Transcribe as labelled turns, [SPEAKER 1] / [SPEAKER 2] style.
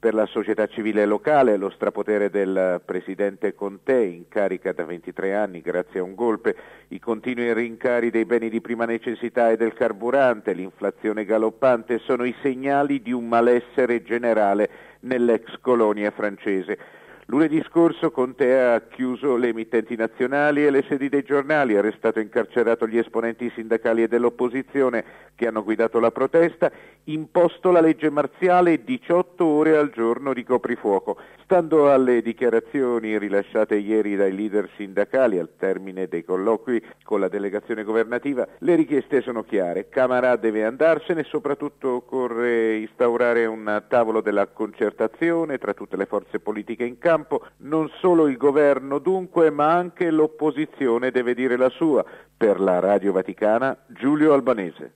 [SPEAKER 1] Per la società civile locale lo strapotere del presidente Conte, in carica da 23 anni grazie a un golpe, i continui rincari dei beni di prima necessità e del carburante, l'inflazione galoppante sono i segnali di un malessere generale nell'ex colonia francese. Lunedì scorso Conte ha chiuso le emittenti nazionali e le sedi dei giornali, ha arrestato e incarcerato gli esponenti sindacali e dell'opposizione che hanno guidato la protesta, imposto la legge marziale e 18 ore al giorno di coprifuoco. Stando alle dichiarazioni rilasciate ieri dai leader sindacali al termine dei colloqui con la delegazione governativa, le richieste sono chiare. Camara deve andarsene e soprattutto occorre instaurare un tavolo della concertazione tra tutte le forze politiche in campo. Non solo il governo dunque, ma anche l'opposizione deve dire la sua. Per la Radio Vaticana, Giulio Albanese.